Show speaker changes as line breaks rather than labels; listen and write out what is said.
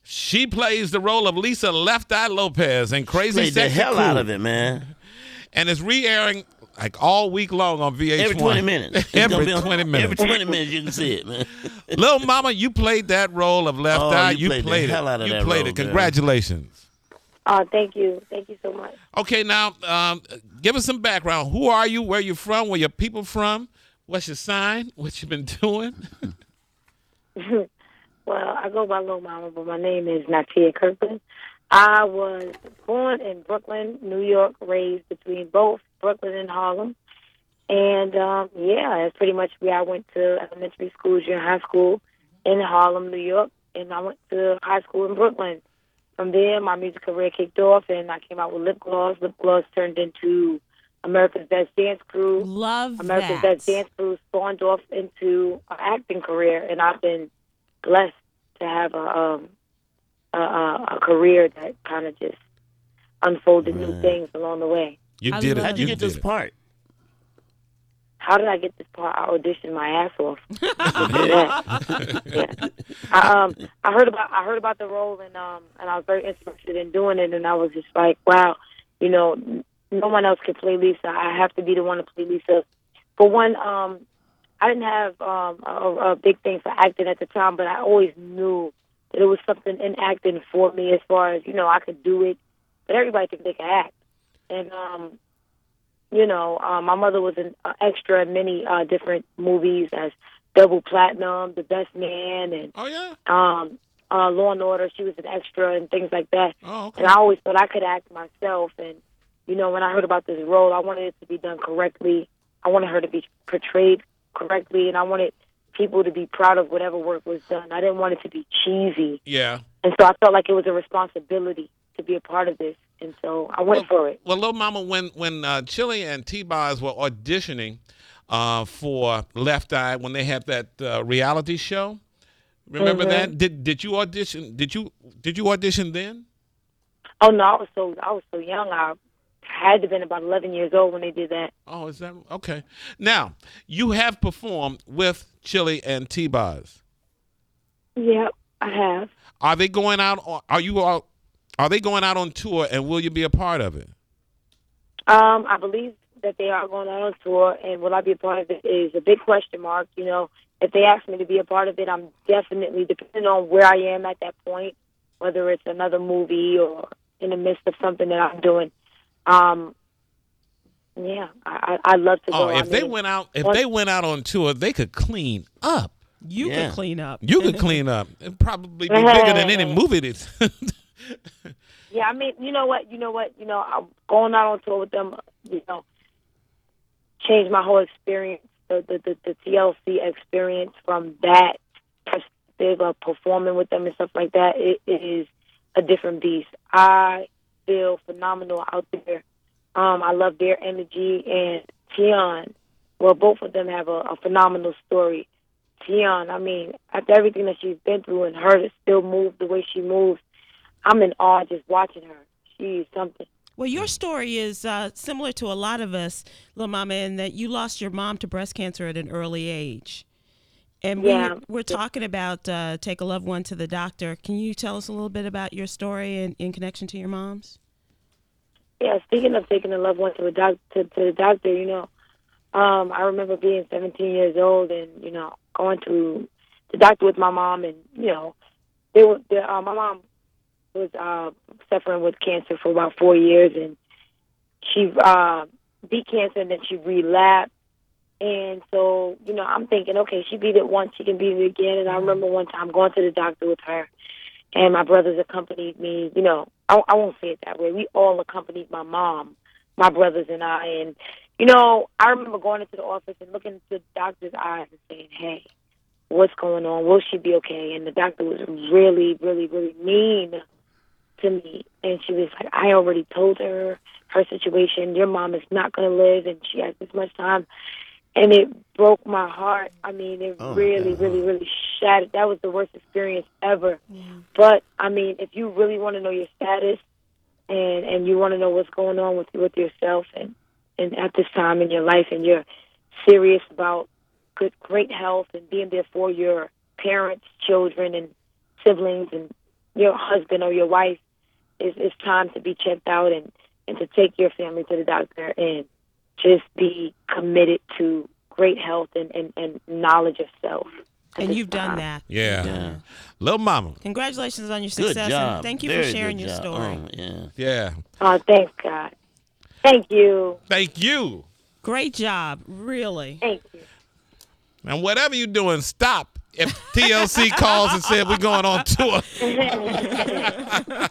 She plays the role of Lisa Left Eye Lopez in Crazy
Played the
Sexy
hell
Cool.
out of it, man.
And it's re-airing like all week long on VH1.
Every 20 minutes. It's
Every
gonna be on-
20 minutes.
Every 20 minutes you can see it, man.
Little Mama, you played that role of Left Eye.
you played the hell out of
You
that
played
role,
it.
girl.
Congratulations.
Thank you. Thank you so much.
Okay, now give us some background. Who are you? Where you from? Where your people from? What's your sign? What you been doing?
Well, I go by Lil Mama, but my name is Natia Kirkland. I was born in Brooklyn, New York, raised between both Brooklyn and Harlem. And, that's pretty much where I went to elementary school, junior high school in Harlem, New York. And I went to high school in Brooklyn. From there, my music career kicked off, and I came out with Lip Gloss. Lip Gloss turned into America's Best Dance Crew.
Love
America's
that.
Best Dance Crew spawned off into an acting career, and I've been blessed to have a career that kind of just unfolded new things along the way.
You
I
did
love
it.
How'd you
You
get
did
this
it.
part?
How did I get this part? I auditioned my ass off. Yeah. I heard about the role, and I was very interested in doing it, and I was just like, wow, no one else can play Lisa. I have to be the one to play Lisa. For one, I didn't have a big thing for acting at the time, but I always knew that it was something in acting for me as far as, I could do it, but everybody thinks they can act. And, my mother was an extra in many different movies as Double Platinum, The Best Man, and
Oh, yeah?
Law and Order. She was an extra and things like that.
Oh, okay.
And I always thought I could act myself. And, when I heard about this role, I wanted it to be done correctly. I wanted her to be portrayed correctly, and I wanted people to be proud of whatever work was done. I didn't want it to be cheesy.
Yeah.
And so I felt like it was a responsibility to be a part of this. And so I went for it.
Well, Lil Mama, when Chili and T-Boz were auditioning for Left Eye, when they had that reality show, remember that? Did you audition? Did you audition then?
Oh no, I was so young. I had to have been about 11 years old when they did that.
Oh, is that okay? Now you have performed with Chili and T-Boz.
Yep, I have.
Are they going out? Are they going out on tour? And will you be a part of it?
I believe that they are going out on tour, and will I be a part of it is a big question mark. If they ask me to be a part of it, I'm definitely, depending on where I am at that point, whether it's another movie or in the midst of something that I'm doing. I'd love to go.
If they went out on tour, they could clean up.
You could clean up.
You could clean up. It'd probably be bigger than any movie that's.
Yeah, I mean, you know what? I'm going out on tour with them, changed my whole experience, the TLC experience from that perspective of performing with them and stuff like that. It is a different beast. I feel phenomenal out there. I love their energy, and Tian, well, both of them have a phenomenal story. Tian, I mean, after everything that she's been through and her to still move the way she moves, I'm in awe just watching her. She's something.
Well, your story is similar to a lot of us, Lil Mama, in that you lost your mom to breast cancer at an early age. And we're talking about take a loved one to the doctor. Can you tell us a little bit about your story in connection to your mom's?
Yeah, speaking of taking a loved one to the doctor, I remember being 17 years old and, going to the doctor with my mom, and, my mom was suffering with cancer for about 4 years, and she beat cancer, and then she relapsed. And so, I'm thinking, okay, she beat it once, she can beat it again. And I remember one time going to the doctor with her, and my brothers accompanied me. I won't say it that way. We all accompanied my mom, my brothers and I. And, I remember going into the office and looking into the doctor's eyes and saying, hey, what's going on? Will she be okay? And the doctor was really, really, really mean to me. And she was like, I already told her situation. Your mom is not going to live, and she has this much time. And it broke my heart. I mean, it really, really, really shattered. That was the worst experience ever. Yeah. But, I mean, if you really want to know your status and you want to know what's going on with yourself and at this time in your life, and you're serious about great health and being there for your parents, children, and siblings and your husband or your wife, it's time to be checked out and to take your family to the doctor and just be committed to great health and knowledge of self.
And you've done that.
Yeah. Little mama.
Congratulations on your
Good
success.
job.
And thank you
Very
for sharing
good
your
job.
story.
Oh, yeah.
Yeah.
Oh, thanks, God. Thank you.
Thank you.
Great job, really.
Thank you.
And whatever you're doing, stop. If TLC calls and said we're going on tour.